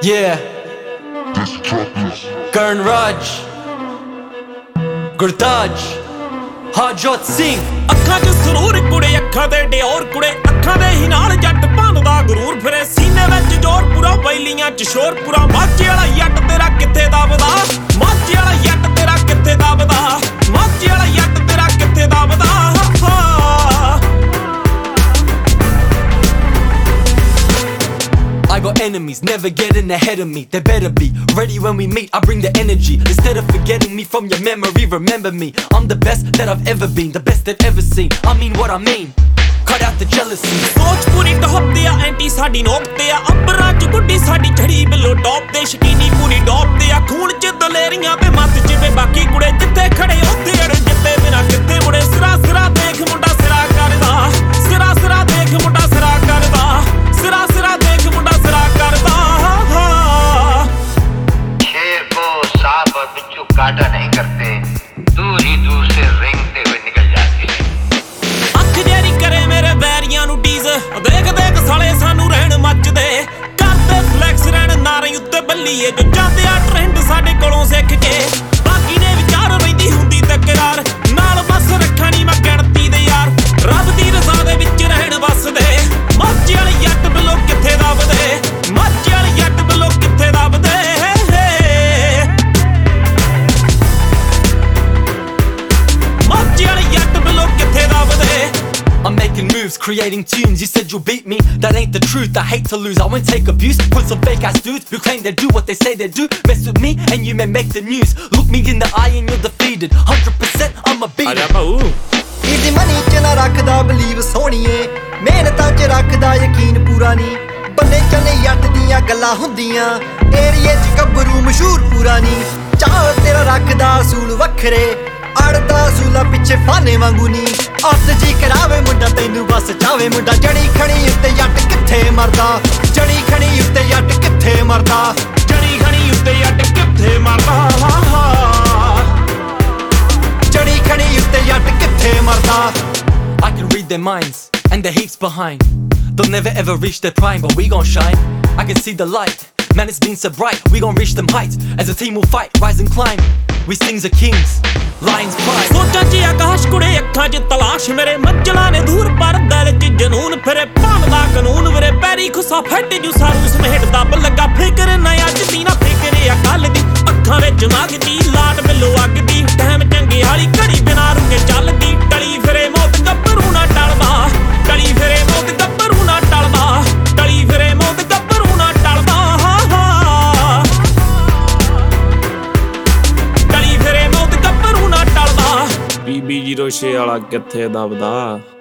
Yeah, Karan Raj, Gurtaj, Harjot Singh। ਅੱਖਾਂ 'ਚ ਸਰੂਰ ਕੁੜੇ, ਅੱਖਾਂ ਦੇ ਡਿਓਰ ਕੁੜੇ, ਅੱਖਾਂ ਦੇ ਹੀ ਨਾਲ ਜੱਟ ਭੰਨਦਾ ਗਰੂਰ ਫਿਰੇ ਸੀਨੇ ਵਿੱਚ ਜ਼ੋਰ ਪੂਰਾ, ਬੈਲੀਆਂ 'ਚ ਸ਼ੋਰ ਪੂਰਾ। ਮਾਝੇ ਵਾਲਾ ਜੱਟ ਤੇਰਾ ਕਿੱਥੇ ਦਬਦਾ, ਮਾਝੇ ਵਾਲਾ ਜੱਟ ਤੇਰਾ ਕਿੱਥੇ ਦਬਦਾ, ਮਾਝੇ ਵਾਲਾ ਜੱਟ ਤੇਰਾ ਕਿੱਥੇ ਦਬਦਾ। I got enemies, never getting ahead of me. They better be ready when we meet. I bring the energy instead of forgetting me from your memory. Remember me, I'm the best that I've ever been, the best they've ever seen. I mean what I mean, cut out the jealousy। ਸੋਚ ਪੂਰੀ top ਤੇ ਆ, anti ਸਾਡੀ ਨੋਕ ਤੇ ਆ, ਅੰਬਰਾਂ 'ਚ ਗੁੱਡੀ ਸਾਡੀ ਚੜੀ ਬਿੱਲੋ ਟੌਪ ਤੇ, ਸ਼ਕੀਨੀ ਪੂਰੀ ਟੌਪ ਤੇ ਆ, ਖੂਨ 'ਚ ਦਲੇਰੀਆਂ ਤੇ ਮੱਤ 'ਚ ਵੇ ਬਾਕੀ ਕੁੜੇ, ਜਿੱਥੇ ਖੜੇ ਉੱਥੇ ਅੜ, ਜਿੱਤੇ ਬਿਨਾ ਕਿੱਥੇ ਮੁੜੇ। ਸਿਰਾ ਸਿਰਾ ਦੇਖ ਮੁੰਡਾ ਸਿਰਾ ਕਰਦਾ, ਸਿਰਾ ਸਿਰਾ ਦੇਖ ਮੁੰਡਾ ਸਿਰਾ ਕਰਦਾ, ਸਿਰਾ ਸਿਰਾ ਦੇਖ ਮੁੰਡਾ ਸਿਰਾ ਕਰਦਾ। शेर को सांप और बिच्छू काटा नहीं करते, दूर ही दूर से रेंगते हुए निकल जाते हैं। ਅੱਖ ਜਿਹੜੀ ਕਰੇ ਮੇਰੇ ਵੈਰੀਆਂ ਨੂੰ ਟੀਜ਼, ਦੇਖ ਦੇਖ ਸਾਲੇ ਸਾਨੂੰ ਰਹਿਣ ਮੱਚਦੇ, ਕਰਦੇ ਫਲੈਕਸ ਰਹਿਣ ਨਾਰੇ ਉੱਤੇ ਬੱਲੀਏ, ਜੋ ਜਾਂਦੇ ਆ ਟ੍ਰੈਂਡ ਸਾਡੇ ਕੋਲੋਂ ਸਿੱਖ ਕੇ। ਬਾਕੀ ਨੇ ਵਿਚਾਰ ਰਹਿੰਦੀ ਹੁੰਦੀ ਤਕਰਾਰ, ਨਾਲ ਬਸ ਰੱਖਣੀ ਮੈਂ ਗਿਣਤੀ ਦੇ ਯਾਰ, ਰੱਬ ਦੀ ਰਜ਼ਾ ਦੇ ਵਿੱਚ ਰਹਿਣ ਵਸਦੇ। ਮਾਝੇ ਵਾਲੇ ਜੱਟ ਵੱਲੋਂ ਕਿੱਥੇ ਦਬਦੇ, ਮਾਝੇ ਵਾਲੇ ਜੱਟ ਵੱਲੋਂ ਕਿੱਥੇ ਦਬਦੇ। ਮਾਝੇ ਵਾਲੇ ਜੱਟ ਵੱਲੋਂ ਕਿੱਥੇ ਦਬਦੇ। I'm making moves, creating tunes. You said you'll beat me, that ain't the truth. I hate to lose, I won't take abuse. Put some fake ass dudes who claim they do what they say they do. Mess with me and you may make the news. Look me in the eye and you're defeated. 100% I'm a beater। Easy money 'ਚ ਨਾ ਰੱਖਦਾ believe ਸੋਹਣੀਏ, ਮਿਹਨਤਾਂ 'ਚ ਰੱਖਦਾ ਯਕੀਨ ਪੂਰਾ ਨਹੀਂ। ਬੰਦੇ ਚੱਲੇ ਜੱਟ ਦੀਆਂ ਗੱਲਾਂ ਹੁੰਦੀਆਂ, ਏਰੀਏ 'ਚ ਗੱਭਰੂ ਮਸ਼ਹੂਰ ਪੂਰਾ ਨਹੀਂ। ਚਾਹ ਤੇਰਾ ਰੱਖਦਾ ਅਸੂਲ ਵੱਖਰੇ, ਅੜਦਾ ਅਸੂਲਾ ਪਿੱਛੇ ਫਾਨੇ ਵਾਂਗੂ ਨਹੀਂ। ਅੱਤ ਜੀ ਕਰਾਵੇ ਮੁੰਡਾ ਤੈਨੂੰ ਬਸ ਚਾਵੇ ਮੁੰਡਾ, ਜੜੀ ਖਣੀ ਉੱਤੇ ਜੱਟ ਕਿੱਥੇ ਮਰਦਾ, ਜੜੀ ਖਣੀ ਉੱਤੇ ਜੱਟ ਕਿੱਥੇ ਮਰਦਾ, ਜੜੀ ਖਣੀ ਉੱਤੇ ਜੱਟ ਕਿੱਥੇ ਮਰਦਾ, ਜੜੀ ਖਣੀ ਉੱਤੇ ਜੱਟ ਕਿੱਥੇ ਮਰਦਾ। I can read their minds and their heaps behind. They'll never ever reach their prime, but we gon' shine. I can see the light, man it's been so bright. We gon' reach them heights, as a team we'll fight, rise and climb. We sings are kings, lions pride। ਸੋਚਾਂ 'ਚ ਆਕਾਸ਼ ਕੁੜੇ, ਅੱਖਾਂ 'ਚ ਤਲਾਸ਼ ਮੇਰੇ, ਮੰਜ਼ਲਾਂ ਨੇ ਦੂਰ ਪਰ ਦਿਲ 'ਚ ਜਨੂਨ ਫਿਰੇ, ਭਾਲਦਾ ਕਾਨੂੰਨ ਵੀਰੇ, ਪੈਰੀ ਖੁੱਸਾ ਫੱਟ ਜੂ ਸਾਰੂ ਸਮੇਟ ਦੱਬ ਲੱਗਾ। ਫਿਕਰ ਨਾ ਅੱਜ ਦੀ ਨਾ ਫਿਕਰ ਆ ਕੱਲ ਦੀ, ਅੱਖਾਂ ਵਿੱਚ ਮਗਦੀ ਲਾਟ ਬਿੱਲੋ ਅੱਗ ਦੀ, ਟਾਈਮ ਚੰਗੇ ਵਾਲੀ ਘੜੀ ਬਿਨਾ ਰੁਕੇ ਚੱਲਦੀ। ਟਲੀ ਫਿਰੇ ਮੌਤ ਗੱਭਰੂ ਨਾ ਟਲਦਾ, ਟਲੀ ਫਿਰੇ ਮੌਤ ਗੱਭਰੂ ਨਾ ਟਲਦਾ, ਟਲੀ ਫਿਰੇ ਮੌਤ ਗੱਭਰੂ ਨਾ ਟਲਦਾ, ਟਲੀ ਫਿਰੇ ਮੌਤ ਗੱਭਰੂ ਨਾ ਟਲਦਾ। BB06 ਵਾਲਾ ਕਿੱਥੇ ਦਬਦਾ।